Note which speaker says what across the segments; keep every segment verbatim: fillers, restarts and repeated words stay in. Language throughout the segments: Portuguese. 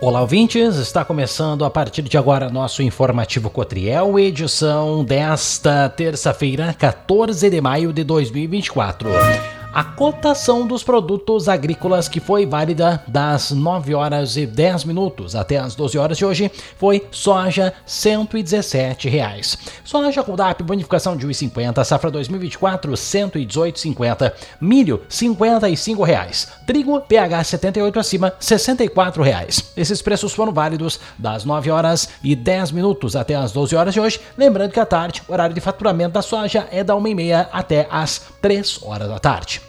Speaker 1: Olá, ouvintes! Está começando a partir de agora nosso informativo Cotriel, edição desta terça-feira, quatorze de maio de dois mil e vinte e quatro. A cotação dos produtos agrícolas que foi válida das nove horas e dez minutos até as doze horas de hoje foi soja cento e dezessete reais. Soja com D A P bonificação de um real e cinquenta, safra dois mil e vinte e quatro cento e dezoito reais e cinquenta, milho cinquenta e cinco reais, trigo P H setenta e oito acima sessenta e quatro reais. Esses preços foram válidos das nove horas e dez minutos até as doze horas de hoje, lembrando que à tarde o horário de faturamento da soja é da uma e meia até as três horas da tarde.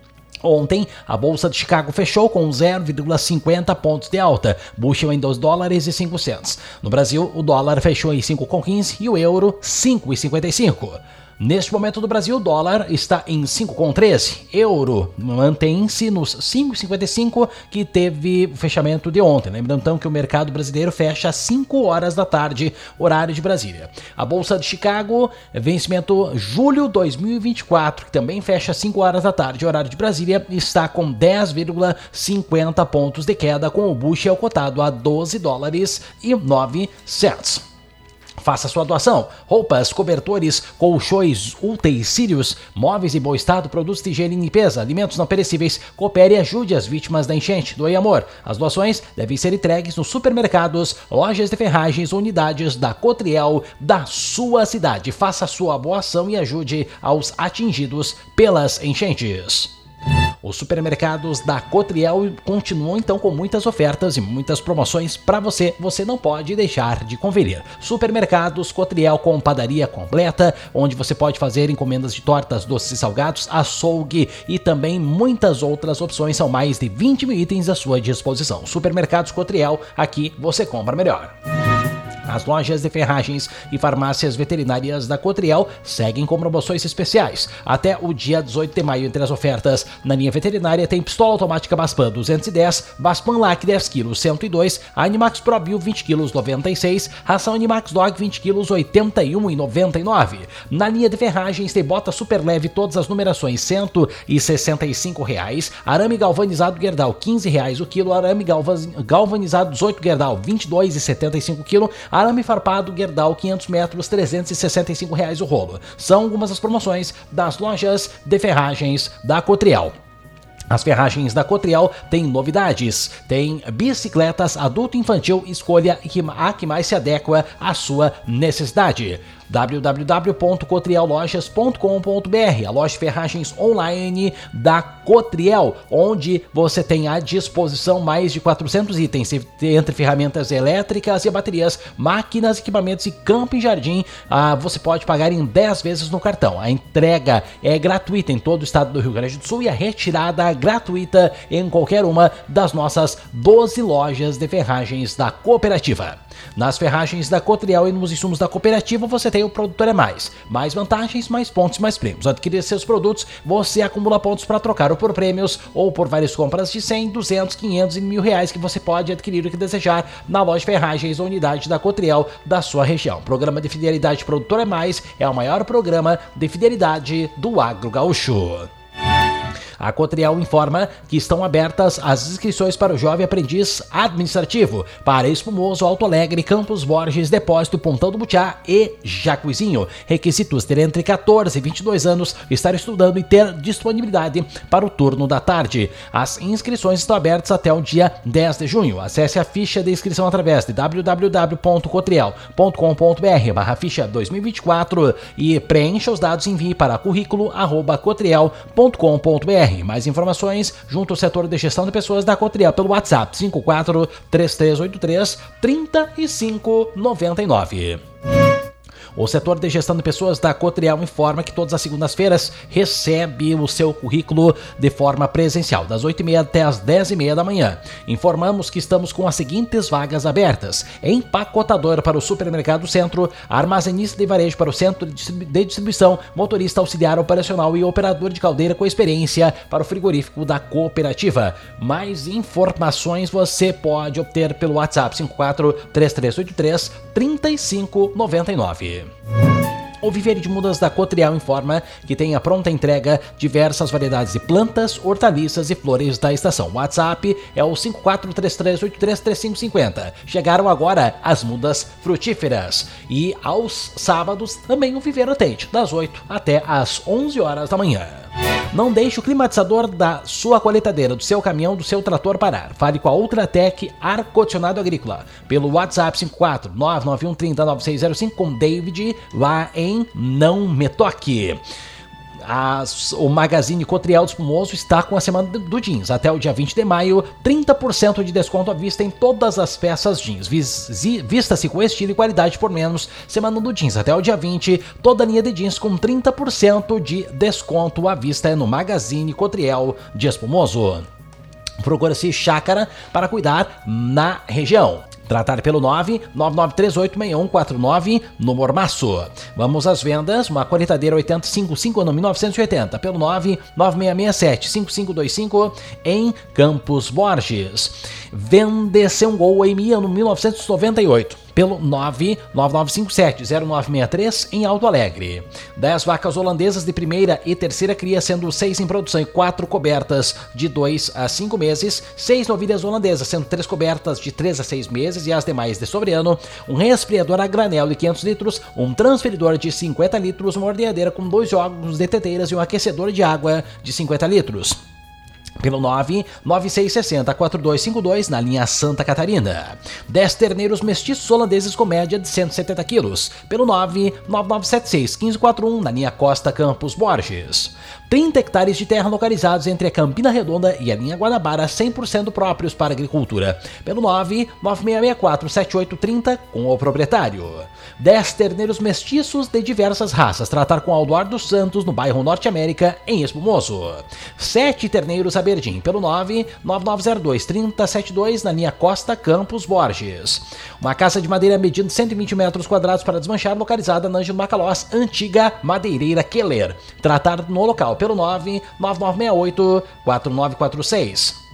Speaker 1: Ontem, a Bolsa de Chicago fechou com zero vírgula cinquenta pontos de alta, bushel em dois dólares e cinco centavos. No Brasil, o dólar fechou em cinco vírgula quinze e o euro cinco vírgula cinquenta e cinco. Neste momento do Brasil, o dólar está em cinco vírgula treze, euro mantém-se nos cinco vírgula cinquenta e cinco que teve o fechamento de ontem. Lembrando então que o mercado brasileiro fecha às cinco horas da tarde, horário de Brasília. A Bolsa de Chicago, vencimento julho dois mil e vinte e quatro, que também fecha às cinco horas da tarde, horário de Brasília, está com dez vírgula cinquenta pontos de queda, com o bushel cotado a doze dólares e nove centavos. Faça sua doação. Roupas, cobertores, colchões, utensílios, móveis em bom estado, produtos de higiene e limpeza, alimentos não perecíveis. Coopere e ajude as vítimas da enchente. Doe amor. As doações devem ser entregues nos supermercados, lojas de ferragens ou unidades da Cotriel da sua cidade. Faça sua boa ação e ajude aos atingidos pelas enchentes. Os supermercados da Cotriel continuam então com muitas ofertas e muitas promoções para você, você não pode deixar de conferir. Supermercados Cotriel com padaria completa, onde você pode fazer encomendas de tortas, doces e salgados, açougue e também muitas outras opções. São mais de vinte mil itens à sua disposição. Supermercados Cotriel, aqui você compra melhor. As lojas de ferragens e farmácias veterinárias da Cotriel seguem com promoções especiais. Até o dia dezoito de maio, entre as ofertas, na linha veterinária tem pistola automática Baspan duzentos e dez, Baspan Lac dez quilos cento e dois, Animax Pro Bio vinte quilos noventa e seis, ração Animax Dog vinte quilos oitenta e um reais e noventa e nove. Na linha de ferragens tem bota super leve, todas as numerações cento e sessenta e cinco reais, arame galvanizado Gerdau quinze reais o quilo, arame galvanizado dezoito Gerdau vinte e dois reais e setenta e cinco quilo, arame farpado Gerdau quinhentos metros, trezentos e sessenta e cinco reais o rolo. São algumas das promoções das lojas de ferragens da Cotriel. As ferragens da Cotriel têm novidades, tem bicicletas adulto e infantil, escolha a que mais se adequa à sua necessidade. w w w ponto cotriel lojas ponto com ponto b r, a loja de ferragens online da Cotriel, onde você tem à disposição mais de quatrocentos itens, entre ferramentas elétricas e baterias, máquinas, equipamentos e campo e jardim. Ah, você pode pagar em dez vezes no cartão. A entrega é gratuita em todo o estado do Rio Grande do Sul e a retirada gratuita em qualquer uma das nossas doze lojas de ferragens da cooperativa. Nas ferragens da Cotriel e nos insumos da cooperativa você tem o Produtor é Mais. Mais vantagens, mais pontos, mais prêmios. Adquirir seus produtos, você acumula pontos para trocar ou por prêmios ou por várias compras de cem, duzentos, quinhentos e mil reais que você pode adquirir o que desejar na loja de ferragens ou unidade da Cotriel da sua região. O programa de fidelidade Produtor é Mais é o maior programa de fidelidade do agro gaúcho. A Cotriel informa que estão abertas as inscrições para o Jovem Aprendiz Administrativo para Espumoso, Alto Alegre, Campos Borges, Depósito, Pontão do Butiá e Jacuizinho. Requisitos: ter entre quatorze e vinte e dois anos, estar estudando e ter disponibilidade para o turno da tarde. As inscrições estão abertas até o dia dez de junho. Acesse a ficha de inscrição através de w w w ponto cotriel ponto com ponto b r barra ficha dois mil e vinte e quatro e preencha os dados e envie para currículo arroba cotriel ponto com ponto b r. Mais informações junto ao setor de gestão de pessoas da Cotriel pelo WhatsApp cinco quatro três três oito três três cinco nove nove. O setor de gestão de pessoas da Cotriel informa que todas as segundas-feiras recebe o seu currículo de forma presencial, das oito e meia até as dez e meia da manhã. Informamos que estamos com as seguintes vagas abertas: empacotador para o Supermercado Centro, armazenista de varejo para o Centro de Distribuição, motorista auxiliar operacional e operador de caldeira com experiência para o frigorífico da cooperativa. Mais informações você pode obter pelo WhatsApp cinco quatro três três oito três três cinco nove nove. O Viveiro de Mudas da Cotriel informa que tem a pronta entrega diversas variedades de plantas, hortaliças e flores da estação. O WhatsApp é o cinco quatro três três oito três três cinco cinco zero. Chegaram agora as mudas frutíferas. E aos sábados também o Viveiro atende, das oito até as onze horas da manhã. Não deixe o climatizador da sua colheitadeira, do seu caminhão, do seu trator parar. Fale com a Ultratec Ar-Condicionado Agrícola pelo WhatsApp cinco quatro nove nove um três zero nove seis zero cinco com David lá em Não Me Toque. As, o Magazine Cotriel Espumoso está com a semana do jeans. Até o dia vinte de maio, trinta por cento de desconto à vista em todas as peças jeans. Vista-se com estilo e qualidade por menos. Semana do jeans até o dia vinte, toda a linha de jeans com trinta por cento de desconto à vista é no Magazine Cotriel de Espumoso. Procura-se chácara para cuidar na região. Tratar pelo nove nove nove três oito seis um quatro nove no Mormaço. Vamos às vendas. Uma colheitadeira oitenta cinquenta e cinco ano mil novecentos e oitenta pelo nove nove seis seis sete cinco cinco dois cinco em Campos Borges. Vende-se um Gol em ano mil novecentos e noventa e oito pelo nove nove nove cinco sete zero nove seis três em Alto Alegre. dez vacas holandesas de primeira e terceira cria, sendo seis em produção e quatro cobertas de dois a cinco meses, seis novilhas holandesas, sendo três cobertas de três a seis meses e as demais de sobreano, um resfriador a granel de quinhentos litros, um transferidor de cinquenta litros, uma ordenhadeira com dois jogos de teteiras e um aquecedor de água de cinquenta litros. Pelo nove nove seis seis zero quatro dois cinco dois na linha Santa Catarina. dez terneiros mestiços holandeses com média de cento e setenta quilos. Pelo nove nove nove sete seis um cinco quatro um na linha Costa Campos Borges. trinta hectares de terra localizados entre a Campina Redonda e a linha Guanabara, cem por cento próprios para agricultura. Pelo nove nove seis seis quatro sete oito três zero com o proprietário. dez terneiros mestiços de diversas raças. Tratar com Aldoar dos Santos no bairro Norte América, em Espumoso. sete terneiros a Berdim, pelo nove nove nove zero dois três zero sete dois na linha Costa Campos Borges. Uma casa de madeira medindo cento e vinte metros quadrados para desmanchar, localizada na Ângelo Macalós, antiga madeireira Keller. Tratar no local pelo nove nove nove seis oito quatro nove quatro seis.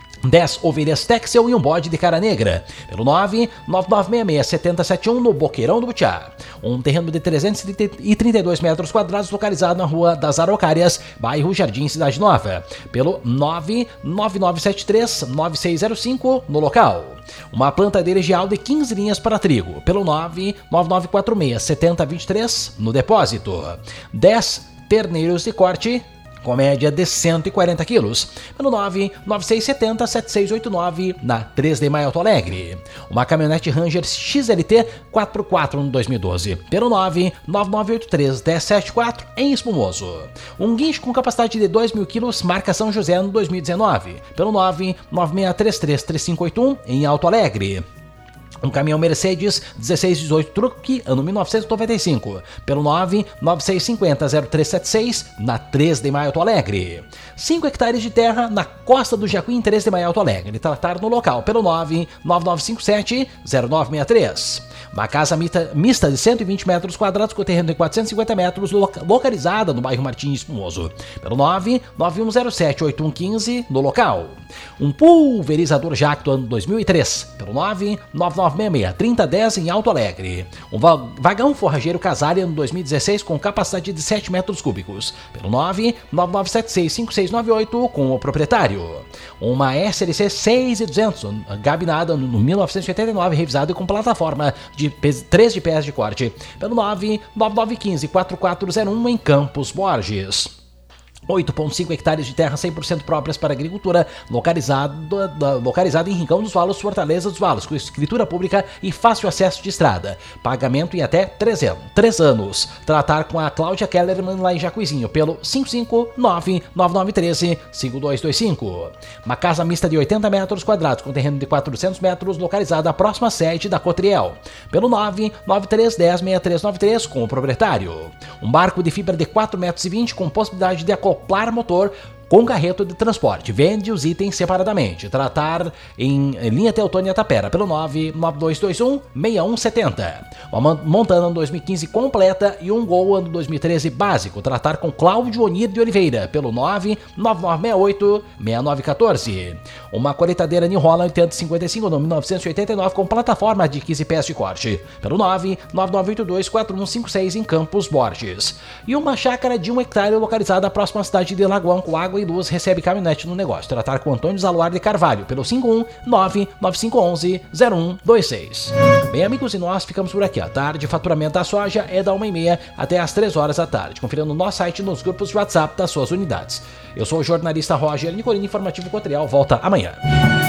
Speaker 1: dez ovelhas Texel e um bode de cara negra, pelo nove nove nove seis seis sete zero sete um no Boqueirão do Butiá. Um terreno de trezentos e trinta e dois metros quadrados localizado na Rua das Araucárias, bairro Jardim Cidade Nova, pelo nove nove nove sete três nove seis zero cinco no local. Uma plantadeira geal de quinze linhas para trigo, pelo nove nove nove quatro seis sete zero dois três no depósito. dez terneiros de corte com média de cento e quarenta quilos, pelo nove nove seis sete zero sete seis oito nove na três de maio Alto Alegre. Uma caminhonete Ranger X L T quatro por quatro no dois mil e doze, pelo nove nove nove oito três um zero sete quatro em Espumoso. Um guincho com capacidade de dois mil quilos, marca São José no dois mil e dezenove, pelo nove nove seis três três três cinco oito um em Alto Alegre. Um caminhão Mercedes dezesseis dezoito Truck, ano mil novecentos e noventa e cinco, pelo nove nove seis cinco zero zero três sete seis, na três de maio Alto Alegre. cinco hectares de terra na Costa do Jacuim, três de maio Alto Alegre. Tratar no local pelo nove nove nove cinco sete zero nove seis três. Uma casa mista, mista de cento e vinte metros quadrados com terreno de quatrocentos e cinquenta metros, loca, localizada no bairro Martins Espumoso, pelo nove nove um zero sete oito um um cinco no local. Um pulverizador Jacto ano dois mil e três, pelo nove nove nove seis seis três zero um zero em Alto Alegre. Um vagão forrageiro Casalia ano dois mil e dezesseis com capacidade de sete metros cúbicos, pelo nove nove nove sete seis cinco seis nove oito com o proprietário. Uma S L C seis mil e duzentos, gabinada no mil novecentos e oitenta e nove, revisada com plataforma de três de pés de corte, pelo nove nove nove um cinco quatro quatro zero um em Campos Borges. oito vírgula cinco hectares de terra cem por cento próprias para agricultura, localizado, localizado em Rincão dos Valos, Fortaleza dos Valos, com escritura pública e fácil acesso de estrada. Pagamento em até três anos. Tratar com a Cláudia Kellerman lá em Jacuizinho, pelo cinco cinco nove nove nove um três cinco dois dois cinco. Uma casa mista de oitenta metros quadrados, com terreno de quatrocentos metros, localizada à próxima sede da Cotriel, pelo nove nove três um zero seis três nove três com o proprietário. Um barco de fibra de quatro metros e vinte com possibilidade de acoplar motor com carreto de transporte. Vende os itens separadamente. Tratar em linha Teutônia Tapera pelo nove nove dois dois um seis um sete zero. Uma Montana dois mil e quinze completa e um Gol ano dois mil e treze básico. Tratar com Cláudio Onir de Oliveira pelo nove nove nove seis oito seis nove um quatro. Uma colheitadeira New Holland oitenta e cinquenta e cinco no mil novecentos e oitenta e nove com plataforma de quinze pés de corte pelo nove nove nove oito dois quatro um cinco seis em Campos Borges. E uma chácara de um hectare localizada próxima à cidade de Lagoão com água e luz recebe caminhonete no negócio. Tratar com Antônio Zaluar de Carvalho pelo cinco um nove nove cinco um um zero um dois seis. Bem, amigos, e nós ficamos por aqui. À tarde, faturamento da soja é da uma e meia até às três horas da tarde. Confira no nosso site nos grupos de WhatsApp das suas unidades. Eu sou o jornalista Roger Nicolini, Informativo Cotriel. Volta amanhã.